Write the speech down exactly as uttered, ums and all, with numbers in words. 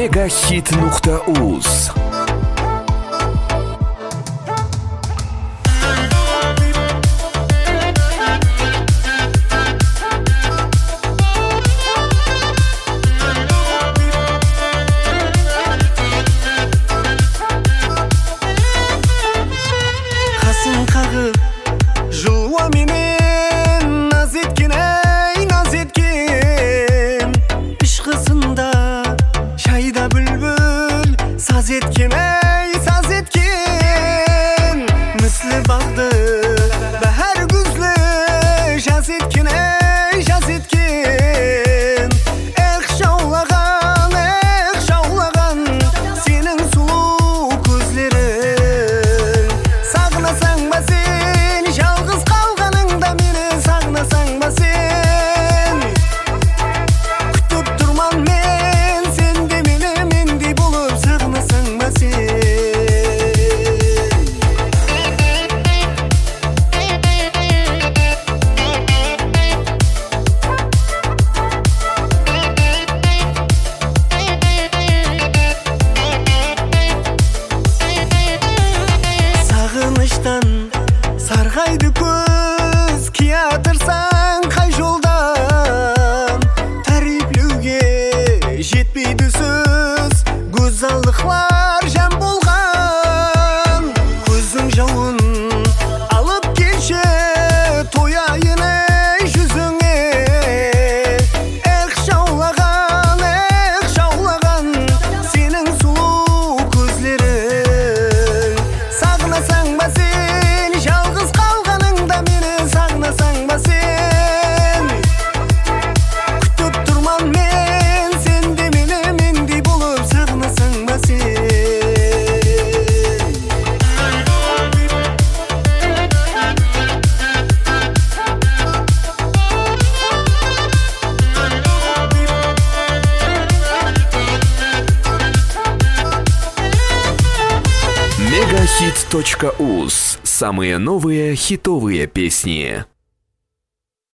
мегахит нукта уз. Қасын қағып жылуа менен наз еткен, ей наз еткен, ішқысында шайда бүлбүл саз еткен, ей саз еткен, міслі бағды бәһәр күзлі жаз еткен, ей жаз еткен. Эх жаулаған, эх жаулаған сенің сұлу көзлерің. Сағынасаң ба сен, жалғыз қалғаныңда мені сағынасаң ба сен? Күтіп тұрман мен, сен де мені мендей болып сағынасаң ба сен? Сағыныштан сарғайды көз, кия тұрсаң қай жолдан? Тәріплеуге жетпейді сөз, көзалдықлар жан болған. Көзің жауын алып келші, тояйын ей жүзіңе. Эх жаулаған, эх жаулаған сенің сұлу көзлерің. Сағынасаң ба сен, жалғыз қалғаныңда мені сағынасаң ба сен? Күтіп тұрман мен, сен де мені мендей болып сағынасаң ба сен? мегахит точка уз. Самые новые хитовые песни.